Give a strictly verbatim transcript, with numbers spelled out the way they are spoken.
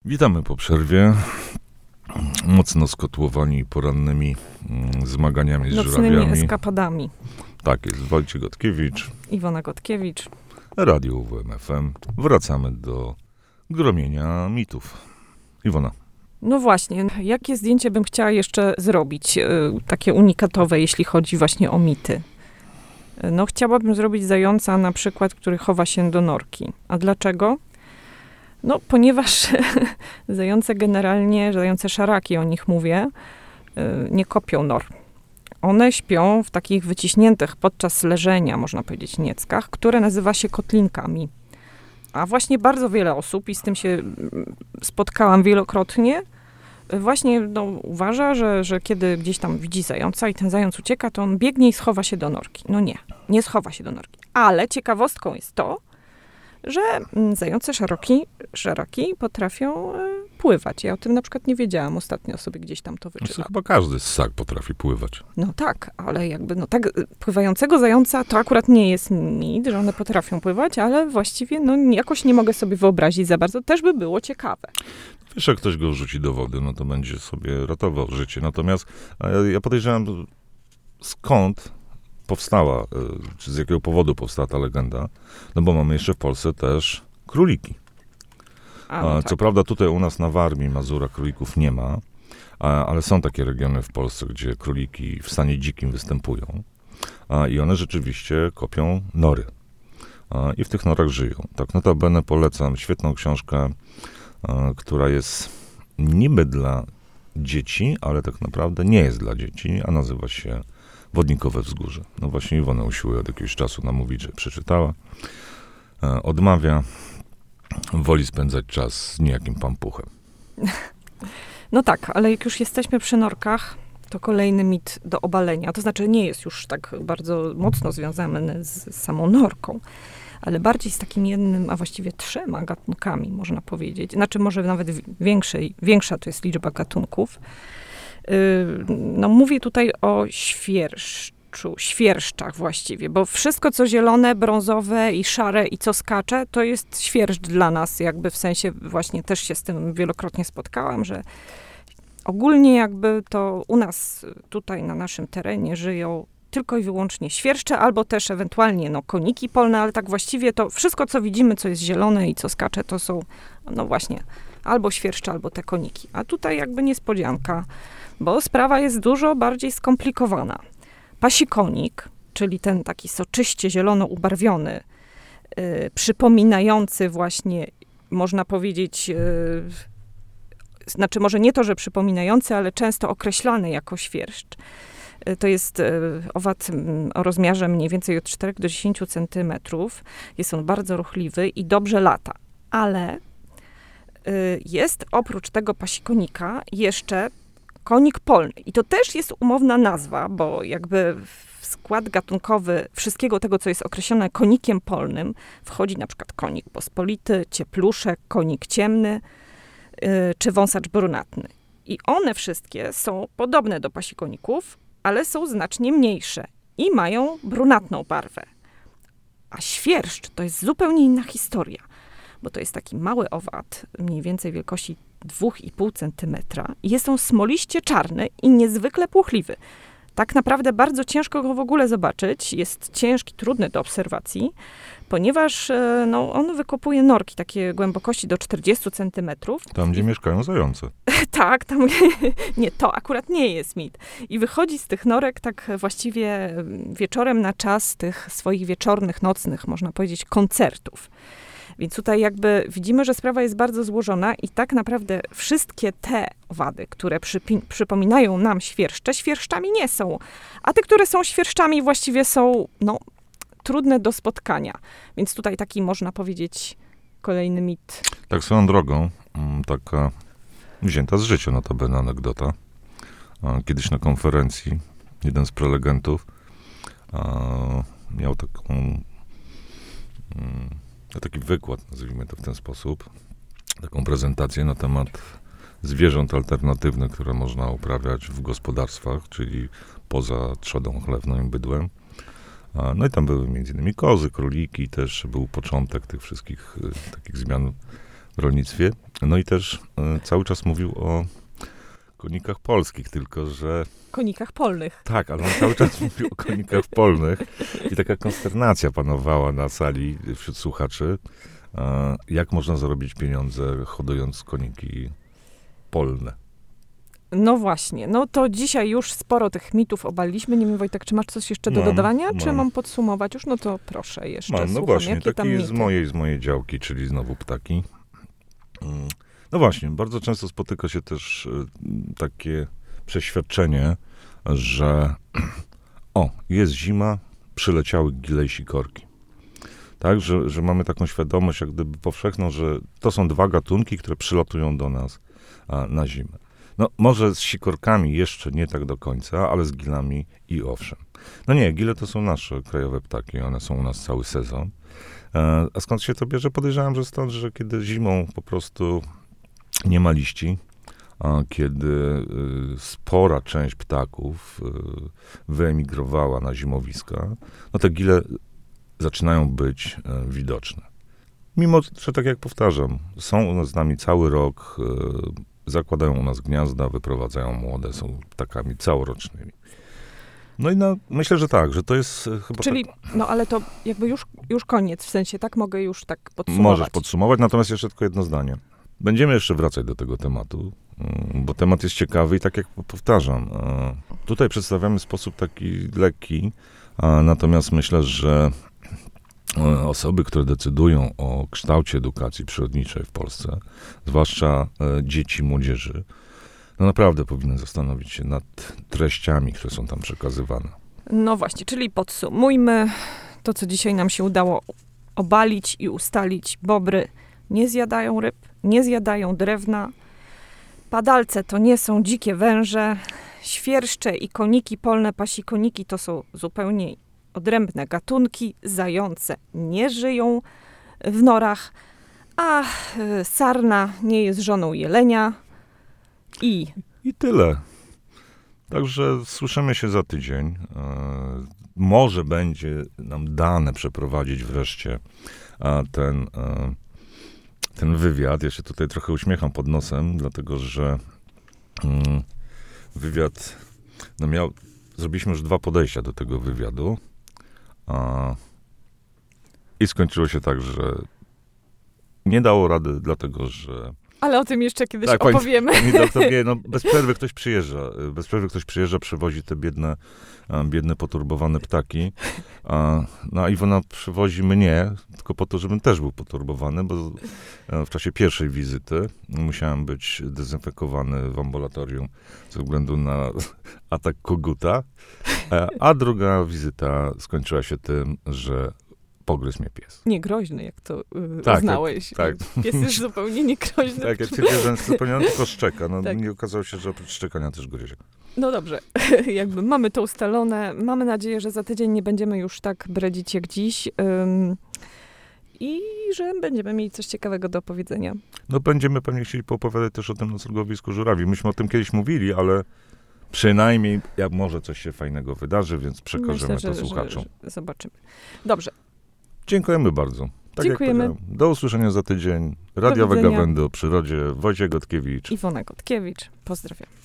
Witamy po przerwie. Mocno skotłowani porannymi mm, zmaganiami z Nocnymi żurawiami. eskapadami. Tak jest, Wojciech Gotkiewicz. Iwona Gotkiewicz. Radio U W M F M. Wracamy do gromienia mitów. Iwona. No właśnie, jakie zdjęcie bym chciała jeszcze zrobić, y, takie unikatowe, jeśli chodzi właśnie o mity? No chciałabym zrobić zająca na przykład, który chowa się do norki. A dlaczego? No ponieważ zające generalnie, zające szaraki, o nich mówię, y, nie kopią nor. One śpią w takich wyciśniętych podczas leżenia, można powiedzieć, nieckach, które nazywa się kotlinkami. A właśnie bardzo wiele osób, i z tym się spotkałam wielokrotnie, właśnie no, uważa, że, że kiedy gdzieś tam widzi zająca i ten zając ucieka, to on biegnie i schowa się do norki. No nie, nie schowa się do norki. Ale ciekawostką jest to, że zające szaraki, szaraki potrafią y, pływać. Ja o tym na przykład nie wiedziałam. Ostatnio sobie gdzieś tam to wyczytałam. Chyba każdy ssak potrafi pływać. No tak, ale jakby no tak pływającego zająca to akurat nie jest mit, że one potrafią pływać, ale właściwie no jakoś nie mogę sobie wyobrazić za bardzo. Też by było ciekawe. Wiesz, jak ktoś go rzuci do wody, no to będzie sobie ratował życie. Natomiast ja podejrzewam, skąd powstała, czy z jakiego powodu powstała ta legenda, no bo mamy jeszcze w Polsce też króliki. A, no Co tak. prawda tutaj u nas na Warmii, Mazura królików nie ma, ale są takie regiony w Polsce, gdzie króliki w stanie dzikim występują i one rzeczywiście kopią nory i w tych norach żyją. Tak, notabene polecam świetną książkę, która jest niby dla dzieci, ale tak naprawdę nie jest dla dzieci, a nazywa się Wodnikowe wzgórze. No właśnie Iwona usiłuje od jakiegoś czasu namówić, że przeczytała. E, odmawia. Woli spędzać czas z niejakim pampuchem. No tak, ale jak już jesteśmy przy norkach, to kolejny mit do obalenia. To znaczy nie jest już tak bardzo mocno związany z samą norką, ale bardziej z takim jednym, a właściwie trzema gatunkami, można powiedzieć. Znaczy może nawet większej, większa to jest liczba gatunków. No mówię tutaj o świerszczu, świerszczach właściwie, bo wszystko co zielone, brązowe i szare i co skacze, to jest świerszcz dla nas, jakby w sensie właśnie też się z tym wielokrotnie spotkałam, że ogólnie jakby to u nas tutaj na naszym terenie żyją tylko i wyłącznie świerszcze, albo też ewentualnie no, koniki polne, ale tak właściwie to wszystko co widzimy, co jest zielone i co skacze, to są no właśnie albo świerszcze, albo te koniki. A tutaj jakby niespodzianka, bo sprawa jest dużo bardziej skomplikowana. Pasikonik, czyli ten taki soczyście zielono ubarwiony, yy, przypominający właśnie, można powiedzieć, yy, znaczy może nie to, że przypominający, ale często określany jako świerszcz. Yy, to jest yy, owad yy, o rozmiarze mniej więcej od czterech do dziesięciu centymetrów. Jest on bardzo ruchliwy i dobrze lata, ale yy, jest oprócz tego pasikonika jeszcze konik polny. I to też jest umowna nazwa, bo jakby w skład gatunkowy wszystkiego tego, co jest określone konikiem polnym, wchodzi na przykład konik pospolity, ciepluszek, konik ciemny yy, czy wąsacz brunatny. I one wszystkie są podobne do pasikoników, ale są znacznie mniejsze i mają brunatną barwę. A świerszcz to jest zupełnie inna historia, bo to jest taki mały owad, mniej więcej wielkości dwa i pół centymetra. Jest on smoliście czarny i niezwykle płochliwy. Tak naprawdę bardzo ciężko go w ogóle zobaczyć. Jest ciężki, trudny do obserwacji, ponieważ no, on wykopuje norki takie głębokości do czterdziestu centymetrów. Tam, gdzie I... mieszkają zające. Tak, tam nie, to akurat nie jest mit. I wychodzi z tych norek tak właściwie wieczorem na czas tych swoich wieczornych, nocnych, można powiedzieć, koncertów. Więc tutaj jakby widzimy, że sprawa jest bardzo złożona i tak naprawdę wszystkie te owady, które przypi- przypominają nam świerszcze, świerszczami nie są. A te, które są świerszczami, właściwie są no, trudne do spotkania. Więc tutaj taki, można powiedzieć, kolejny mit. Tak swoją drogą, taka wzięta z życia notabene anegdota. Kiedyś na konferencji jeden z prelegentów miał taką... taki wykład, nazwijmy to w ten sposób, taką prezentację na temat zwierząt alternatywnych, które można uprawiać w gospodarstwach, czyli poza trzodą chlewną i bydłem. No i tam były między innymi kozy, króliki, też był początek tych wszystkich takich zmian w rolnictwie. No i też y, cały czas mówił o konikach polskich, tylko że... Konikach polnych. Tak, ale on cały czas mówił o konikach polnych i taka konsternacja panowała na sali wśród słuchaczy. E, jak można zarobić pieniądze hodując koniki polne? No właśnie, no to dzisiaj już sporo tych mitów obaliliśmy. Nie wiem, Wojtek, czy masz coś jeszcze do Mam, dodawania, czy mam. mam podsumować już? No to proszę jeszcze, Mam, no słucham, właśnie, jakie tam taki mity? z mojej, z mojej działki, czyli znowu ptaki. Mm, No właśnie, bardzo często spotyka się też y, takie przeświadczenie, że o, jest zima, przyleciały gile i sikorki. Tak, że, że mamy taką świadomość jak gdyby powszechną, że to są dwa gatunki, które przylatują do nas a, na zimę. No może z sikorkami jeszcze nie tak do końca, ale z gilami i owszem. No nie, gile to są nasze krajowe ptaki, one są u nas cały sezon. E, a skąd się to bierze? Podejrzewam, że stąd, że kiedy zimą po prostu nie ma liści, a kiedy y, spora część ptaków y, wyemigrowała na zimowiska, no te gile zaczynają być y, widoczne. Mimo, że tak jak powtarzam, są u nas z nami cały rok, y, zakładają u nas gniazda, wyprowadzają młode, są ptakami całorocznymi. No i no, myślę, że tak, że to jest y, chyba... Czyli, tak, no ale to jakby już, już koniec, w sensie, tak mogę już tak podsumować. możesz podsumować, natomiast jeszcze tylko jedno zdanie. Będziemy jeszcze wracać do tego tematu, y, bo temat jest ciekawy i tak jak powtarzam, y, tutaj przedstawiamy w sposób taki lekki, a natomiast myślę, że y, osoby, które decydują o kształcie edukacji przyrodniczej w Polsce, zwłaszcza y, dzieci, młodzieży, no naprawdę powinny zastanowić się nad treściami, które są tam przekazywane. No właśnie, czyli podsumujmy to, co dzisiaj nam się udało obalić i ustalić. Bobry nie zjadają ryb, nie zjadają drewna. Padalce to nie są dzikie węże. Świerszcze i koniki polne, pasikoniki to są zupełnie odrębne gatunki. Zające nie żyją w norach, a y, sarna nie jest żoną jelenia. I I tyle. Także słyszymy się za tydzień. E, może będzie nam dane przeprowadzić wreszcie a, ten, e, ten wywiad. Ja się tutaj trochę uśmiecham pod nosem, dlatego że mm, wywiad, no miał, zrobiliśmy już dwa podejścia do tego wywiadu a, i skończyło się tak, że nie dało rady, dlatego że ale o tym jeszcze kiedyś tak, pani, opowiemy. Pani doktor, nie, no, bez przerwy ktoś przyjeżdża. Bez przerwy ktoś przyjeżdża, przewozi te biedne, a, biedne poturbowane ptaki. A, no a Iwona przywozi mnie, tylko po to, żebym też był poturbowany, bo a, w czasie pierwszej wizyty musiałem być dezynfekowany w ambulatorium ze względu na atak koguta. A, a druga wizyta skończyła się tym, że pogryzł mnie pies. Niegroźny, jak to yy, Tak, uznałeś. tak, tak. Pies jest zupełnie niegroźny. Tak, ja twierdzę, że zupełnie on tylko szczeka. No, Tak. nie okazało się, że oprócz szczekania też gryzie. No dobrze, jakby mamy to ustalone. Mamy nadzieję, że za tydzień nie będziemy już tak bredzić jak dziś ym, i że będziemy mieli coś ciekawego do powiedzenia. No będziemy pewnie chcieli poopowiadać też o tym noclegowisku żurawi. Myśmy o tym kiedyś mówili, ale przynajmniej jak może coś się fajnego wydarzy, więc przekażemy Myślę, to że, słuchaczom. Że, że zobaczymy. Dobrze. Dziękujemy bardzo. Tak Dziękujemy. Jak powiedziałem. Do usłyszenia za tydzień. Radiowe widzenia. Gawędy o przyrodzie. Wojciech Gotkiewicz. Iwona Gotkiewicz. Pozdrawiam.